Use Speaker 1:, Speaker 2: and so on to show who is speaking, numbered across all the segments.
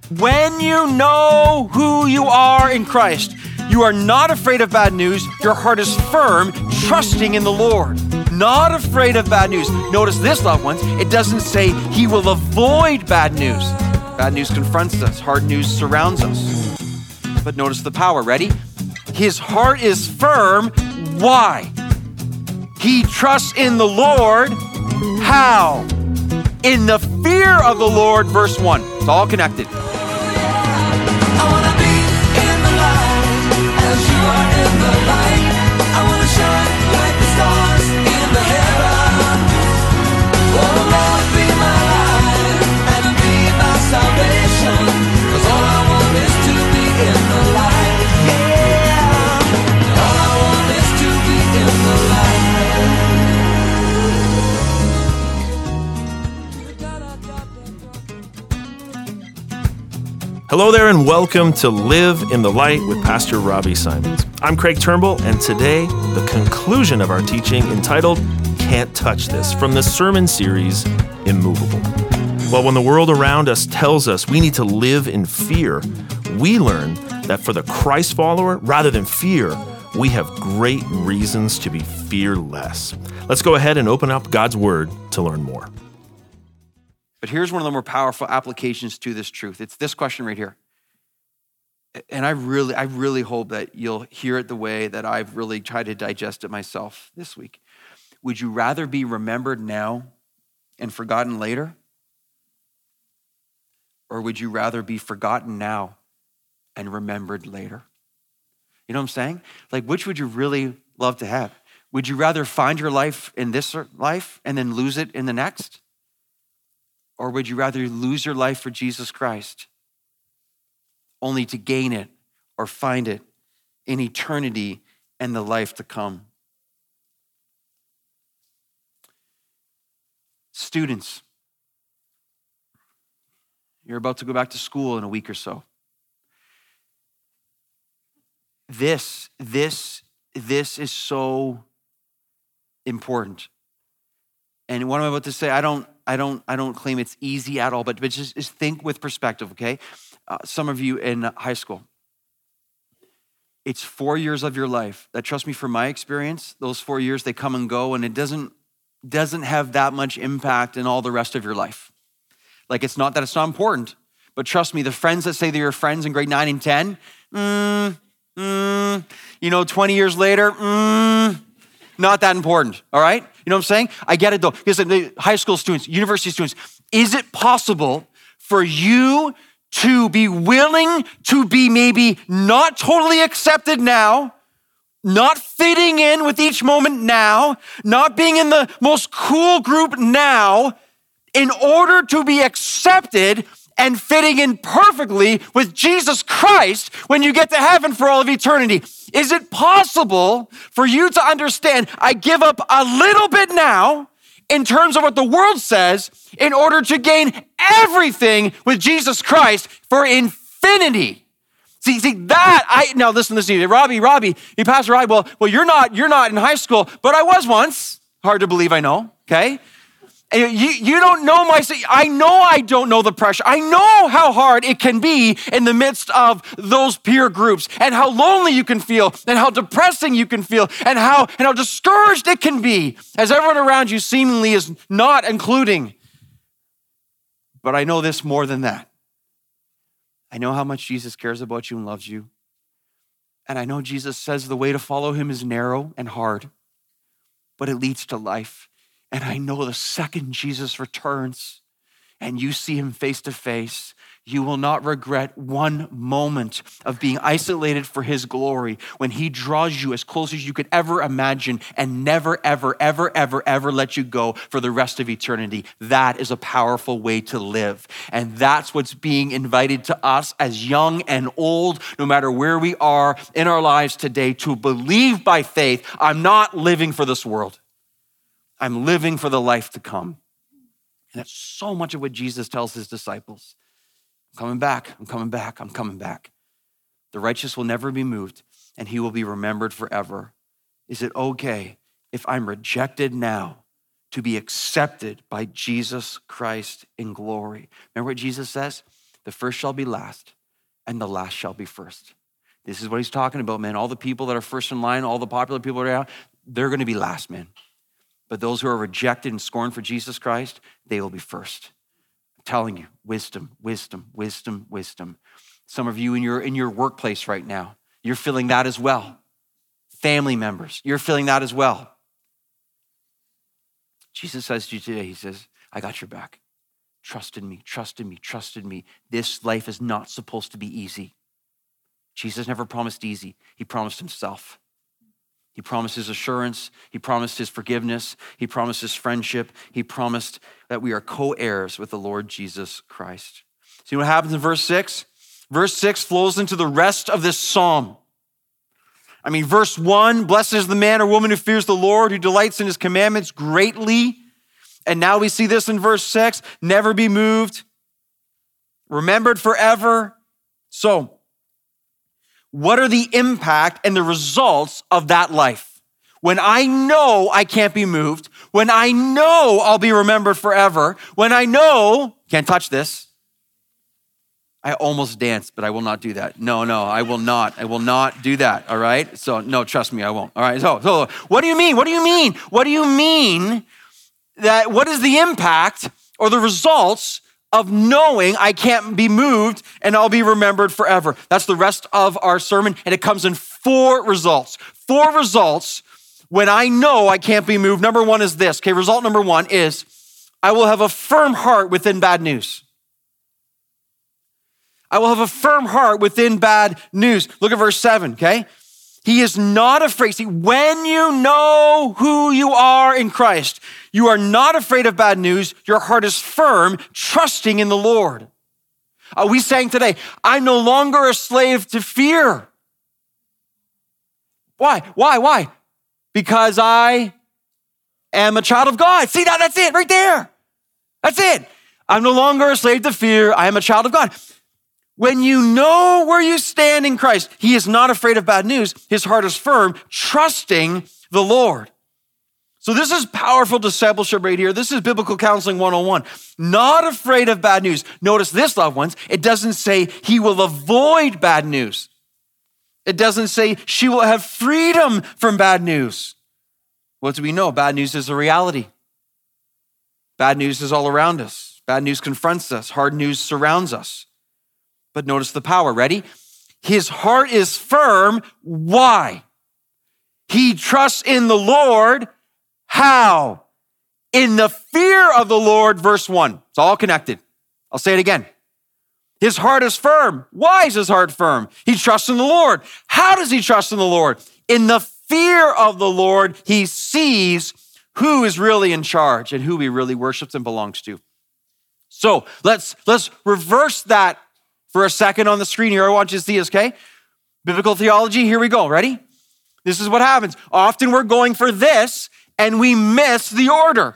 Speaker 1: When you know who you are in Christ, you are not afraid of bad news. Your heart is firm, trusting in the Lord. Not afraid of bad news. Notice this, loved ones. It doesn't say he will avoid bad news. Bad news confronts us. Hard news surrounds us. But notice the power. Ready? His heart is firm. Why? He trusts in the Lord. How? In the fear of the Lord, verse 1. It's all connected.
Speaker 2: I wanna be in the light as you are in the light. I wanna shine like the stars in the heaven. Oh Lord, be my light and be my salvation. 'Cause all I want is to be in the light. Yeah. All I want is to be in the light.
Speaker 3: Hello there and welcome to Live in the Light with Pastor Robbie Simons. I'm Craig Turnbull, and today, the conclusion of our teaching entitled, Can't Touch This, from the sermon series, Immovable. Well, when the world around us tells us we need to live in fear, we learn that for the Christ follower, rather than fear, we have great reasons to be fearless. Let's go ahead and open up God's Word to learn more.
Speaker 1: But here's one of the more powerful applications to this truth. It's this question right here. And I really hope that you'll hear it the way that I've really tried to digest it myself this week. Would you rather be remembered now and forgotten later? Or would you rather be forgotten now and remembered later? You know what I'm saying? Like, which would you really love to have? Would you rather find your life in this life and then lose it in the next? Or would you rather lose your life for Jesus Christ only to gain it or find it in eternity and the life to come? Students, you're about to go back to school in a week or so. This is so important. And what I'm about to say, I don't claim it's easy at all, but just think with perspective, okay? Some of you in high school, it's 4 years of your life that, trust me, from my experience, those 4 years, they come and go, and it doesn't have that much impact in all the rest of your life. Like, it's not that it's not important, but trust me, the friends that say they're your friends in grade 9 and 10, 20 years later, not that important, all right? You know what I'm saying? I get it though, because the high school students, university students, is it possible for you to be willing to be maybe not totally accepted now, not fitting in with each moment now, not being in the most cool group now, in order to be accepted and fitting in perfectly with Jesus Christ when you get to heaven for all of eternity? Is it possible for you to understand, I give up a little bit now in terms of what the world says in order to gain everything with Jesus Christ for infinity? See that, now listen to me, Robbie, Pastor Robbie, well, you're not in high school, but I was once. Hard to believe, I know, okay? And you don't know I know I don't know the pressure. I know how hard it can be in the midst of those peer groups, and how lonely you can feel, and how depressing you can feel, and how discouraged it can be as everyone around you seemingly is not including. But I know this more than that. I know how much Jesus cares about you and loves you. And I know Jesus says the way to follow him is narrow and hard, but it leads to life. And I know the second Jesus returns and you see him face to face, you will not regret one moment of being isolated for his glory when he draws you as close as you could ever imagine and never, ever, ever, ever, ever let you go for the rest of eternity. That is a powerful way to live. And that's what's being invited to us as young and old, no matter where we are in our lives today, to believe by faith, I'm not living for this world. I'm living for the life to come. And that's so much of what Jesus tells his disciples. I'm coming back, I'm coming back, I'm coming back. The righteous will never be moved, and he will be remembered forever. Is it okay if I'm rejected now to be accepted by Jesus Christ in glory? Remember what Jesus says? The first shall be last, and the last shall be first. This is what he's talking about, man. All the people that are first in line, all the popular people around, they're going to be last, man. But those who are rejected and scorned for Jesus Christ, they will be first. I'm telling you, wisdom, wisdom, wisdom, wisdom. Some of you in your workplace right now, you're feeling that as well. Family members, you're feeling that as well. Jesus says to you today, he says, I got your back. Trust in me, trust in me, trust in me. This life is not supposed to be easy. Jesus never promised easy. He promised himself. He promised his assurance. He promised his forgiveness. He promised his friendship. He promised that we are co-heirs with the Lord Jesus Christ. See what happens in verse 6? Verse 6 flows into the rest of this psalm. I mean, verse 1, blessed is the man or woman who fears the Lord, who delights in his commandments greatly. And now we see this in verse 6, never be moved, remembered forever. So, what are the impact and the results of that life? When I know I can't be moved, when I know I'll be remembered forever, when I know, can't touch this. I almost danced, but I will not do that. No, I will not. I will not do that, all right? So, no, trust me, I won't. All right, so what do you mean? What do you mean? What do you mean that, what is the impact or the results of knowing I can't be moved and I'll be remembered forever? That's the rest of our sermon, and it comes in 4 results. 4 results when I know I can't be moved. Number 1 is this, okay? Result number 1 is I will have a firm heart within bad news. I will have a firm heart within bad news. Look at verse 7, okay? He is not afraid. See, when you know who you are in Christ, you are not afraid of bad news. Your heart is firm, trusting in the Lord. We sang today, I'm no longer a slave to fear. Why? Because I am a child of God. See, that's it right there. That's it. I'm no longer a slave to fear. I am a child of God. When you know where you stand in Christ, he is not afraid of bad news. His heart is firm, trusting the Lord. So this is powerful discipleship right here. This is biblical counseling 101. Not afraid of bad news. Notice this, loved ones. It doesn't say he will avoid bad news. It doesn't say she will have freedom from bad news. What do we know? Bad news is a reality. Bad news is all around us. Bad news confronts us. Hard news surrounds us. But notice the power. Ready? His heart is firm. Why? He trusts in the Lord. How? In the fear of the Lord, verse 1. It's all connected. I'll say it again. His heart is firm. Why is his heart firm? He trusts in the Lord. How does he trust in the Lord? In the fear of the Lord, he sees who is really in charge and who he really worships and belongs to. So let's reverse that for a second on the screen here. I want you to see this, okay? Biblical theology, here we go. Ready? This is what happens. Often we're going for this and we miss the order.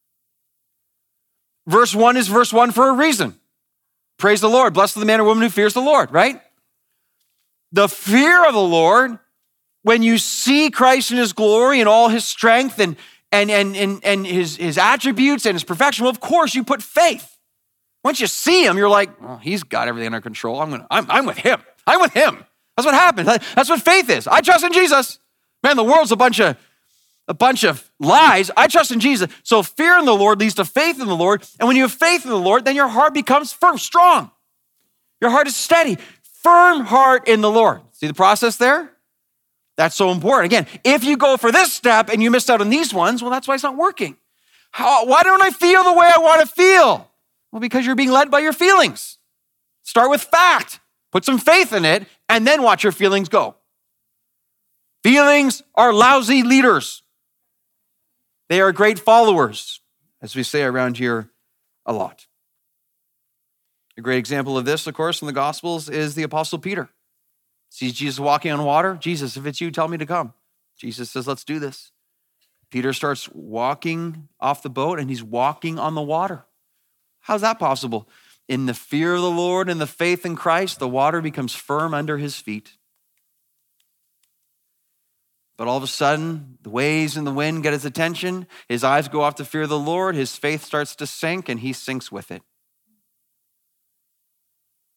Speaker 1: Verse 1 is verse 1 for a reason. Praise the Lord. Blessed the man or woman who fears the Lord, right? The fear of the Lord, when you see Christ in his glory and all his strength and his attributes and his perfection, well, of course you put faith. Once you see him, you're like, oh, he's got everything under control. I'm with him. I'm with him. That's what happens. That's what faith is. I trust in Jesus. Man, the world's a bunch of lies. I trust in Jesus. So fear in the Lord leads to faith in the Lord. And when you have faith in the Lord, then your heart becomes firm, strong. Your heart is steady. Firm heart in the Lord. See the process there? That's so important. Again, if you go for this step and you missed out on these ones, well, that's why it's not working. Why don't I feel the way I want to feel? Well, because you're being led by your feelings. Start with fact. Put some faith in it, and then watch your feelings go. Feelings are lousy leaders. They are great followers, as we say around here a lot. A great example of this, of course, in the Gospels is the Apostle Peter. Sees Jesus walking on water. Jesus, if it's you, tell me to come. Jesus says, let's do this. Peter starts walking off the boat, and he's walking on the water. How's that possible? In the fear of the Lord and the faith in Christ, the water becomes firm under his feet. But all of a sudden, the waves and the wind get his attention. His eyes go off to fear of the Lord. His faith starts to sink, and he sinks with it.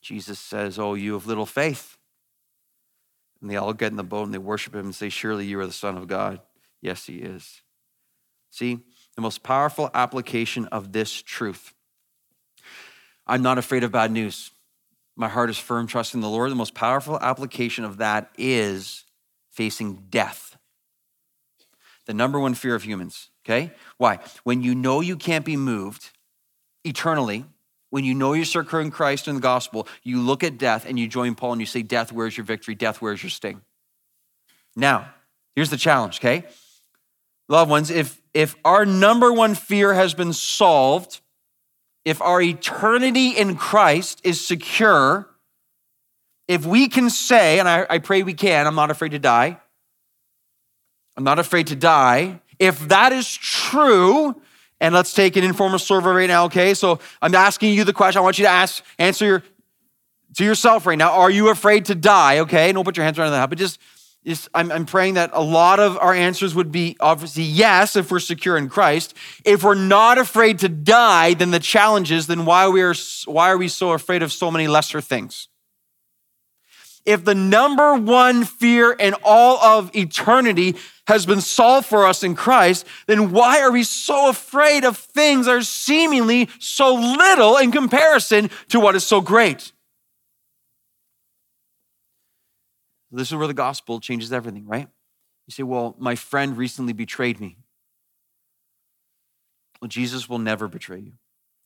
Speaker 1: Jesus says, oh, you have little faith. And they all get in the boat and they worship him and say, surely you are the Son of God. Yes, he is. See, the most powerful application of this truth. I'm not afraid of bad news. My heart is firm, trusting the Lord. The most powerful application of that is facing death. The number one fear of humans, okay? Why? When you know you can't be moved eternally, when you know you're secure in Christ and the gospel, you look at death and you join Paul and you say, death, where's your victory? Death, where's your sting? Now, here's the challenge, okay? Loved ones, if our number one fear has been solved, if our eternity in Christ is secure, if we can say, and I pray we can, I'm not afraid to die. I'm not afraid to die. If that is true, and let's take an informal survey right now, okay? So I'm asking you the question. I want you to answer to yourself right now. Are you afraid to die? Okay, don't put your hands around that, but just I'm praying that a lot of our answers would be obviously yes if we're secure in Christ. If we're not afraid to die, then the challenge is, then why are we so afraid of so many lesser things? If the number one fear in all of eternity has been solved for us in Christ, then why are we so afraid of things that are seemingly so little in comparison to what is so great? This is where the gospel changes everything, right? You say, well, my friend recently betrayed me. Well, Jesus will never betray you.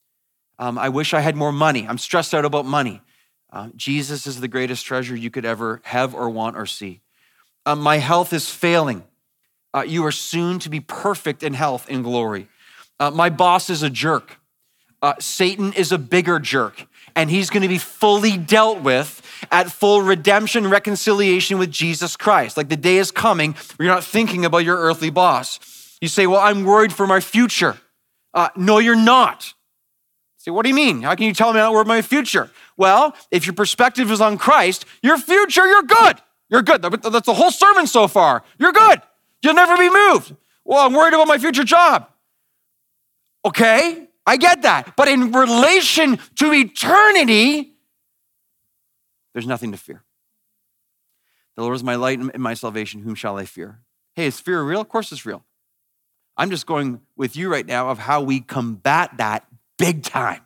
Speaker 1: I wish I had more money. I'm stressed out about money. Jesus is the greatest treasure you could ever have or want or see. My health is failing. You are soon to be perfect in health and glory. My boss is a jerk. Satan is a bigger jerk, and he's going to be fully dealt with at full redemption, reconciliation with Jesus Christ. Like the day is coming where you're not thinking about your earthly boss. You say, well, I'm worried for my future. No, you're not. You say, what do you mean? How can you tell me I'm not worried about my future? Well, if your perspective is on Christ, your future, you're good. You're good. That's the whole sermon so far. You're good. You'll never be moved. Well, I'm worried about my future job. Okay, I get that. But in relation to eternity, there's nothing to fear. The Lord is my light and my salvation. Whom shall I fear? Hey, is fear real? Of course it's real. I'm just going with you right now of how we combat that big time.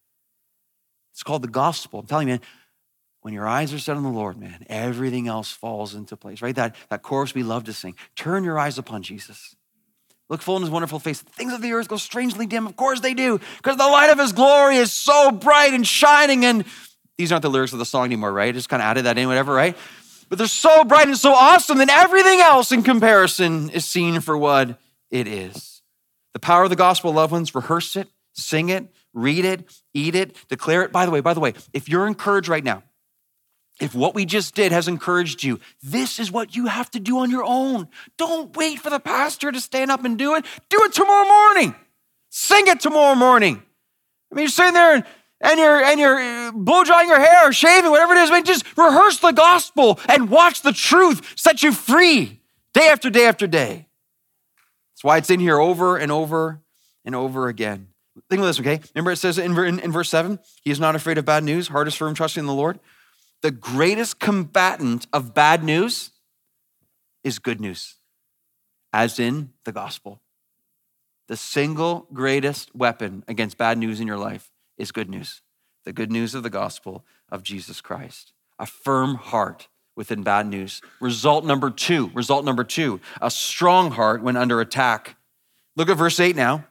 Speaker 1: It's called the gospel. I'm telling you, man, when your eyes are set on the Lord, man, everything else falls into place, right? That chorus we love to sing. Turn your eyes upon Jesus. Look full in his wonderful face. Things of the earth go strangely dim. Of course they do, because the light of his glory is so bright and shining. And these aren't the lyrics of the song anymore, right? I just kind of added that in, whatever, right? But they're so bright and so awesome that everything else in comparison is seen for what it is. The power of the gospel, loved ones, rehearse it, sing it, read it, eat it, declare it. By the way, if you're encouraged right now, if what we just did has encouraged you, this is what you have to do on your own. Don't wait for the pastor to stand up and do it. Do it tomorrow morning. Sing it tomorrow morning. I mean, you're sitting there and you're blow drying your hair or shaving, whatever it is. I mean, just rehearse the gospel and watch the truth set you free day after day after day. That's why it's in here over and over and over again. Think of this, okay? Remember it says in verse 7, he is not afraid of bad news, heart is firm, trusting in the Lord. The greatest combatant of bad news is good news, as in the gospel. The single greatest weapon against bad news in your life is good news. The good news of the gospel of Jesus Christ. A firm heart within bad news. Result number two, a strong heart when under attack. Look at verse 8 now.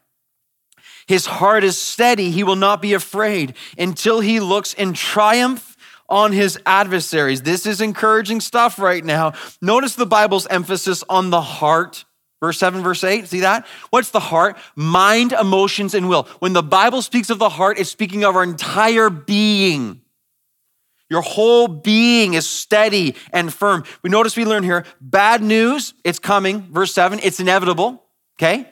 Speaker 1: His heart is steady, he will not be afraid until he looks in triumph on his adversaries. This is encouraging stuff right now. Notice the Bible's emphasis on the heart. Verse 7, verse 8, see that? What's the heart? Mind, emotions, and will. When the Bible speaks of the heart, it's speaking of our entire being. Your whole being is steady and firm. We learn here, bad news, it's coming. Verse 7, it's inevitable, okay?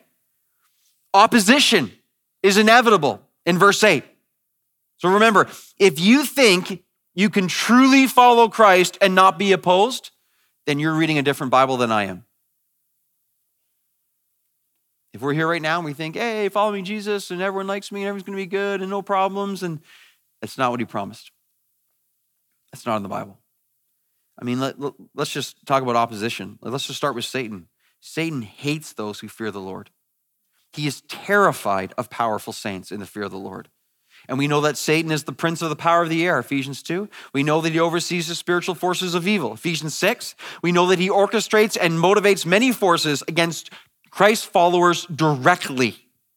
Speaker 1: Opposition is inevitable in verse 8. So remember, if you think you can truly follow Christ and not be opposed, then you're reading a different Bible than I am. If we're here right now and we think, hey, follow me, Jesus, and everyone likes me and everything's going to be good and no problems, and that's not what he promised. That's not in the Bible. I mean, let's just talk about opposition. Let's just start with Satan. Satan hates those who fear the Lord. He is terrified of powerful saints in the fear of the Lord. And we know that Satan is the prince of the power of the air, Ephesians 2. We know that he oversees the spiritual forces of evil, Ephesians 6. We know that he orchestrates and motivates many forces against Christ's followers directly.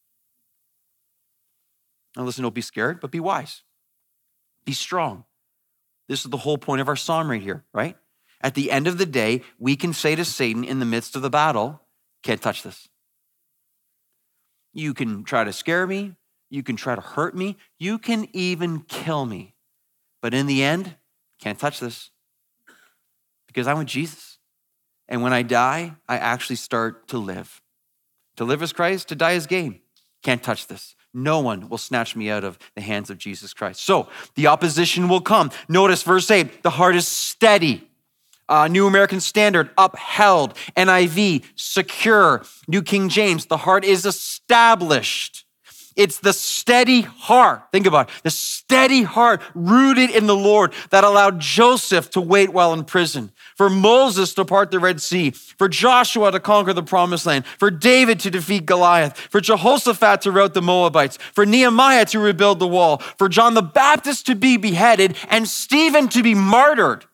Speaker 1: Now listen, don't be scared, but be wise. Be strong. This is the whole point of our psalm right here, right? At the end of the day, we can say to Satan in the midst of the battle, can't touch this. You can try to scare me. You can try to hurt me. You can even kill me. But in the end, can't touch this because I'm with Jesus. And when I die, I actually start to live. To live as Christ, to die as gain. Can't touch this. No one will snatch me out of the hands of Jesus Christ. So the opposition will come. Notice verse 8, the heart is steady. New American Standard, upheld. NIV, secure. New King James, the heart is established. It's the steady heart. Think about it. The steady heart rooted in the Lord that allowed Joseph to wait while in prison, for Moses to part the Red Sea, for Joshua to conquer the promised land, for David to defeat Goliath, for Jehoshaphat to rout the Moabites, for Nehemiah to rebuild the wall, for John the Baptist to be beheaded, and Stephen to be martyred.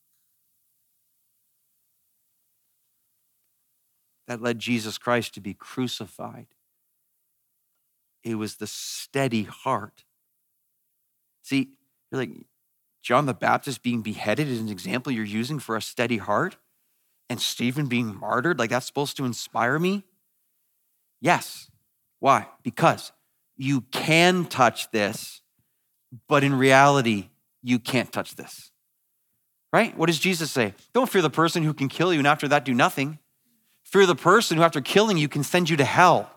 Speaker 1: That led Jesus Christ to be crucified. It was the steady heart. See, you're like, John the Baptist being beheaded is an example you're using for a steady heart? And Stephen being martyred, like that's supposed to inspire me? Yes. Why? Because you can touch this, but in reality, you can't touch this. Right? What does Jesus say? Don't fear the person who can kill you and after that do nothing. Fear the person who after killing you can send you to hell.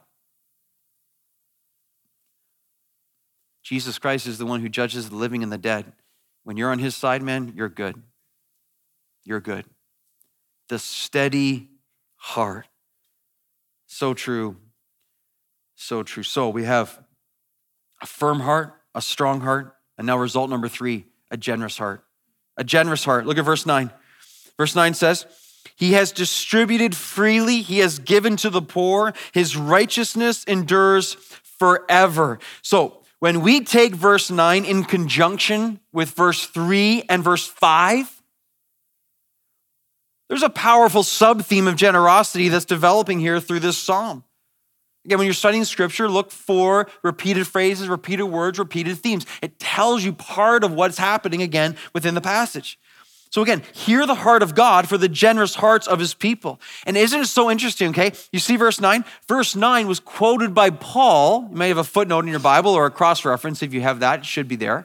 Speaker 1: Jesus Christ is the one who judges the living and the dead. When you're on his side, man, you're good. You're good. The steady heart. So true. So true. So we have a firm heart, a strong heart, and now result number 3, a generous heart. A generous heart. Look at verse 9. Verse 9 says, he has distributed freely. He has given to the poor. His righteousness endures forever. So when we take verse 9 in conjunction with verse 3 and verse 5, there's a powerful sub-theme of generosity that's developing here through this psalm. Again, when you're studying scripture, look for repeated phrases, repeated words, repeated themes. It tells you part of what's happening again within the passage. So again, hear the heart of God for the generous hearts of his people. And isn't it so interesting, okay? You see verse 9? Verse 9 was quoted by Paul. You may have a footnote in your Bible or a cross-reference. If you have that, it should be there.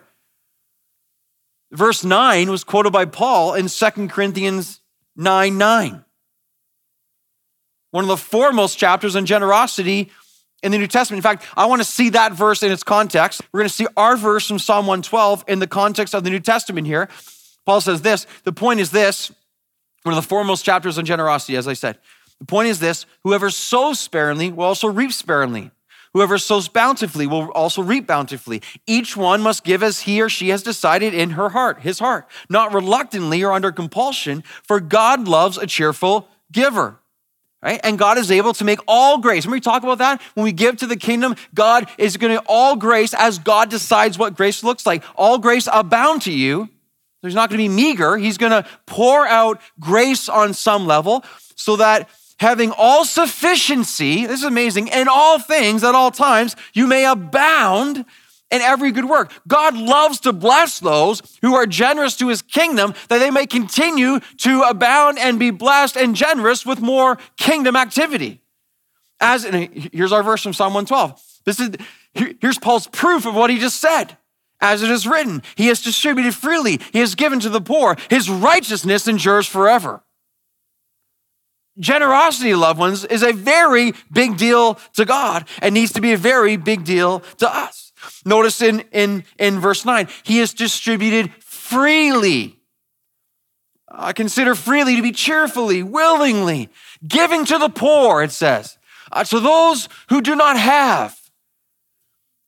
Speaker 1: Verse 9 was quoted by Paul in 2 Corinthians 9:9. One of the foremost chapters on generosity in the New Testament. In fact, I want to see that verse in its context. We're going to see our verse from Psalm 112 in the context of the New Testament here. Paul says this, the point is this, one of the foremost chapters on generosity, as I said. The point is this, whoever sows sparingly will also reap sparingly. Whoever sows bountifully will also reap bountifully. Each one must give as he or she has decided in her heart, his heart, not reluctantly or under compulsion, for God loves a cheerful giver. Right? And God is able to make all grace. Remember we talk about that? When we give to the kingdom, God is going to all grace as God decides what grace looks like. All grace abound to you. There's not going to be meager. He's going to pour out grace on some level so that having all sufficiency, this is amazing, in all things at all times, you may abound in every good work. God loves to bless those who are generous to his kingdom that they may continue to abound and be blessed and generous with more kingdom activity. Here's our verse from Psalm 112. Here's Paul's proof of what he just said. As it is written, he has distributed freely. He has given to the poor. His righteousness endures forever. Generosity, loved ones, is a very big deal to God and needs to be a very big deal to us. Notice in verse 9, he has distributed freely. Consider freely to be cheerfully, willingly, giving to the poor, it says, to those who do not have.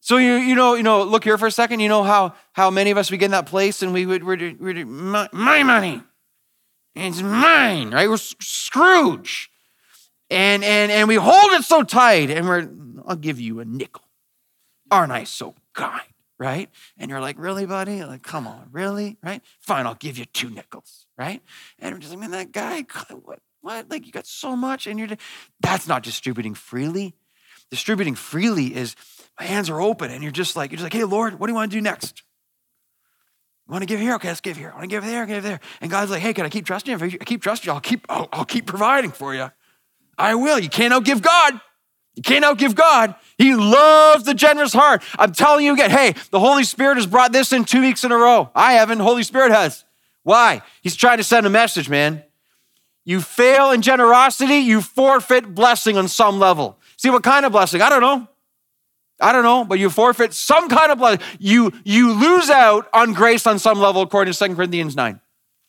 Speaker 1: So you know, look here for a second. You know how many of us we get in that place and we're my money. It's mine, right? We're Scrooge. And we hold it so tight and I'll give you a nickel. Aren't I so kind, right? And you're like, really, buddy? Like, come on, really, right? Fine, I'll give you 2 nickels, right? And we're just like, man, that guy, what? Like, you got so much and that's not distributing freely. Distributing freely is my hands are open and you're just like, hey, Lord, what do you want to do next? You want to give here? Okay, let's give here. I want to give there, give there. And God's like, hey, can I keep trusting you? If I keep trusting you, I'll keep providing for you. I will. You can't outgive God. You can't outgive God. He loves the generous heart. I'm telling you again, hey, the Holy Spirit has brought this in 2 weeks in a row. I haven't. Holy Spirit has. Why? He's trying to send a message, man. You fail in generosity, you forfeit blessing on some level. See, what kind of blessing? I don't know, but you forfeit some kind of blessing. You lose out on grace on some level, according to 2 Corinthians 9.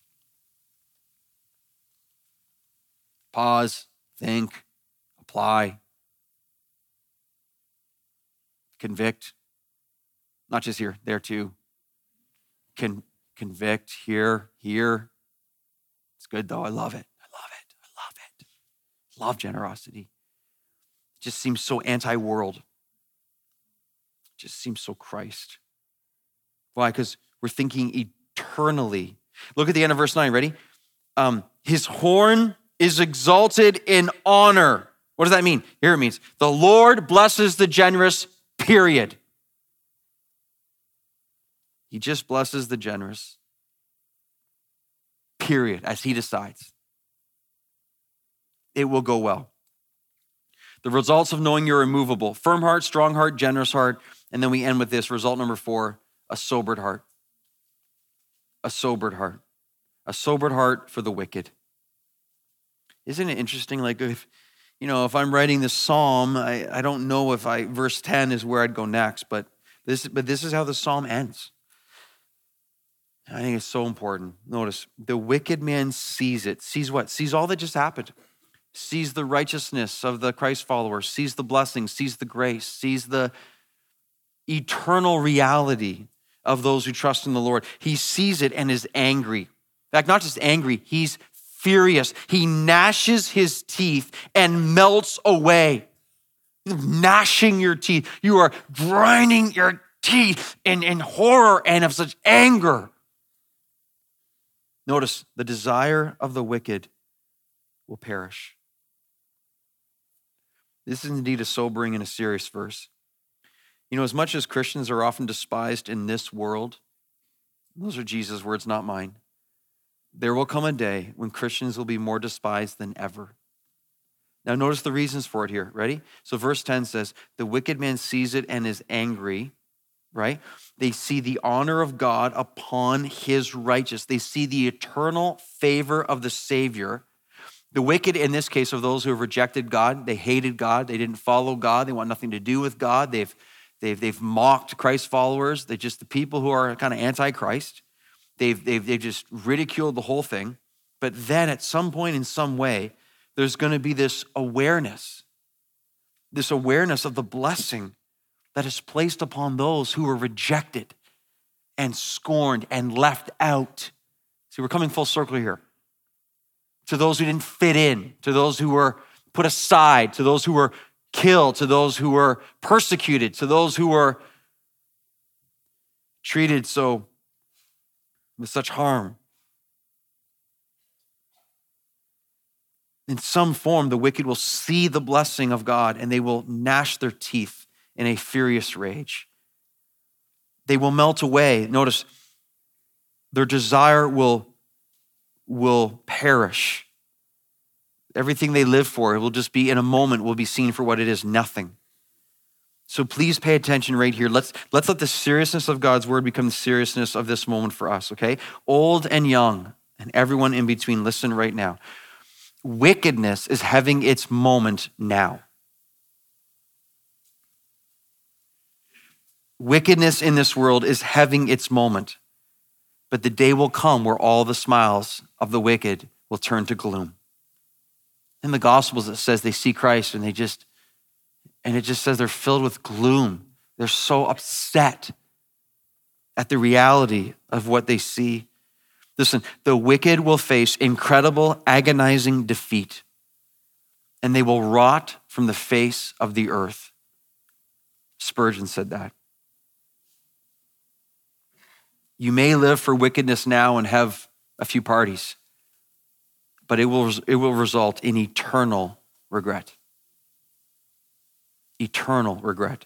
Speaker 1: Pause, think, apply, convict. Not just here, there too. Convict, here. It's good though, I love it. Love generosity. It just seems so anti-world. Just seems so Christ. Why? Because we're thinking eternally. Look at the end of verse 9, ready? His horn is exalted in honor. What does that mean? Here it means, the Lord blesses the generous, period. He just blesses the generous, period, as he decides. It will go well. The results of knowing you're immovable: firm heart, strong heart, generous heart. And then we end with this, result number 4, a sobered heart. A sobered heart. A sobered heart for the wicked. Isn't it interesting? Like if I'm writing this psalm, I don't know if verse 10 is where I'd go next, but this is how the psalm ends. I think it's so important. Notice, the wicked man sees it. Sees what? Sees all that just happened. Sees the righteousness of the Christ follower, sees the blessing, sees the grace, sees the eternal reality of those who trust in the Lord. He sees it and is angry. In fact, not just angry, he's furious. He gnashes his teeth and melts away. Gnashing your teeth. You are grinding your teeth in horror and of such anger. Notice, the desire of the wicked will perish. This is indeed a sobering and a serious verse. As much as Christians are often despised in this world, those are Jesus' words, not mine, there will come a day when Christians will be more despised than ever. Now notice the reasons for it here. Ready? So verse 10 says, the wicked man sees it and is angry, right? They see the honor of God upon his righteous. They see the eternal favor of the Savior. The wicked, in this case, of those who have rejected God, they hated God, they didn't follow God, they want nothing to do with God, they've mocked Christ followers, they're just the people who are kind of anti-Christ. They've just ridiculed the whole thing. But then at some point in some way, there's going to be this awareness of the blessing that is placed upon those who were rejected and scorned and left out. See, we're coming full circle here. To those who didn't fit in, to those who were put aside, to those who were killed, to those who were persecuted, to those who were treated with such harm. In some form, the wicked will see the blessing of God and they will gnash their teeth in a furious rage. They will melt away. Notice, their desire will perish. Everything they live for, it will just be, in a moment, will be seen for what it is, nothing. So please pay attention right here. Let's let the seriousness of God's word become the seriousness of this moment for us, okay? Old and young, and everyone in between, listen right now. Wickedness is having its moment now. Wickedness in this world is having its moment. But the day will come where all the smiles of the wicked will turn to gloom. In the Gospels, it says they see Christ and it just says they're filled with gloom, They're so upset at the reality of what they see. Listen, the wicked will face incredible, agonizing defeat, and they will rot from the face of the earth. Spurgeon said that. You may live for wickedness now and have a few parties, but it will result in eternal regret. Eternal regret.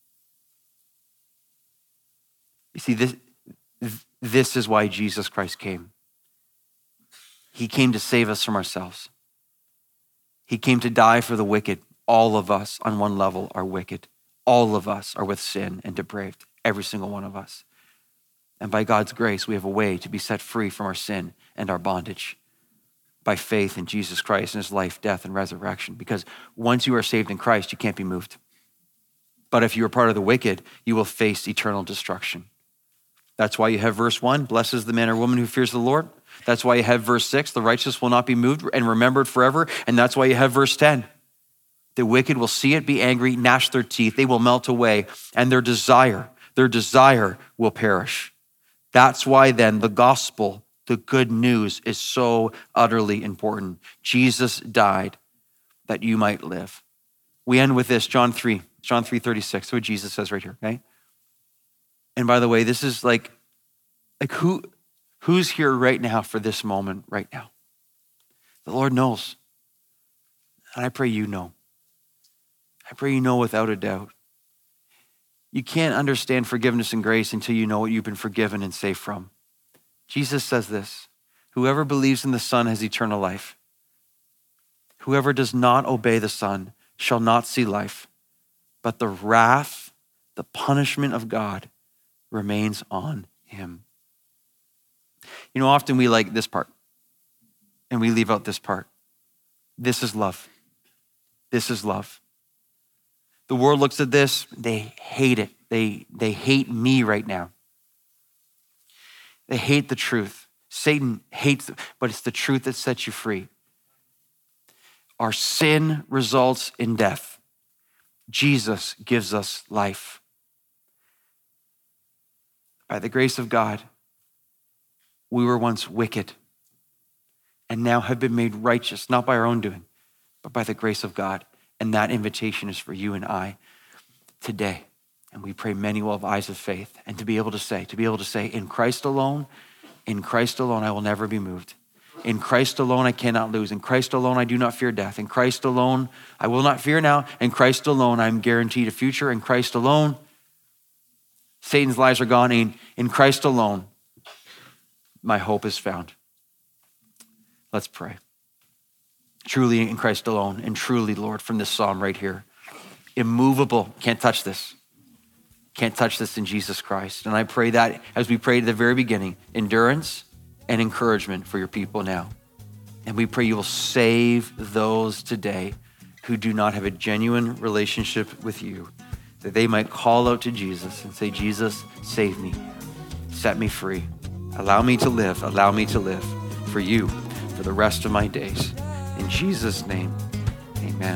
Speaker 1: You see, this is why Jesus Christ came. He came to save us from ourselves. He came to die for the wicked. All of us on one level are wicked. All of us are with sin and depraved. Every single one of us. And by God's grace, we have a way to be set free from our sin and our bondage by faith in Jesus Christ and his life, death, and resurrection. Because once you are saved in Christ, you can't be moved. But if you are part of the wicked, you will face eternal destruction. That's why you have verse 1, blessed is the man or woman who fears the Lord. That's why you have verse 6, the righteous will not be moved and remembered forever. And that's why you have verse 10. The wicked will see it, be angry, gnash their teeth. They will melt away, and their desire will perish. That's why then the gospel, the good news, is so utterly important. Jesus died that you might live. We end with this, John 3:36. That's what Jesus says right here, okay? And by the way, this is like who's here right now for this moment right now? The Lord knows. And I pray you know. I pray you know without a doubt. You can't understand forgiveness and grace until you know what you've been forgiven and saved from. Jesus says this, whoever believes in the Son has eternal life. Whoever does not obey the Son shall not see life, but the wrath, the punishment of God remains on him. You know, often we like this part and we leave out this part. This is love. This is love. The world looks at this, they hate it. They hate me right now. They hate the truth. Satan hates it, but it's the truth that sets you free. Our sin results in death. Jesus gives us life. By the grace of God, we were once wicked and now have been made righteous, not by our own doing, but by the grace of God. And that invitation is for you and I today. And we pray many will have eyes of faith and to be able to say, in Christ alone, I will never be moved. In Christ alone, I cannot lose. In Christ alone, I do not fear death. In Christ alone, I will not fear now. In Christ alone, I'm guaranteed a future. In Christ alone, Satan's lies are gone. In Christ alone, my hope is found. Let's pray. Truly in Christ alone, and truly, Lord, from this psalm right here, immovable, can't touch this. Can't touch this in Jesus Christ. And I pray that, as we prayed at the very beginning, endurance and encouragement for your people now. And we pray you will save those today who do not have a genuine relationship with you, that they might call out to Jesus and say, Jesus, save me, set me free. Allow me to live for you for the rest of my days. In Jesus' name, amen.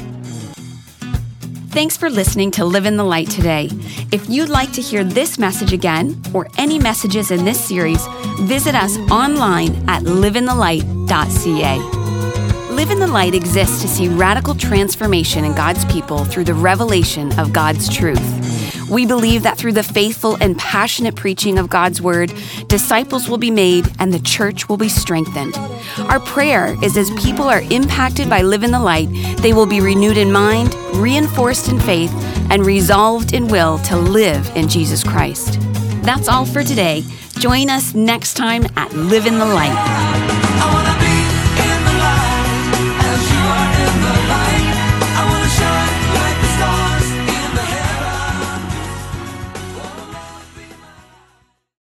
Speaker 4: Thanks for listening to Live in the Light today. If you'd like to hear this message again or any messages in this series, visit us online at liveinthelight.ca. Live in the Light exists to see radical transformation in God's people through the revelation of God's truth. We believe that through the faithful and passionate preaching of God's word, disciples will be made and the church will be strengthened. Our prayer is as people are impacted by Live in the Light, they will be renewed in mind, reinforced in faith, and resolved in will to live in Jesus Christ. That's all for today. Join us next time at Live in the Light.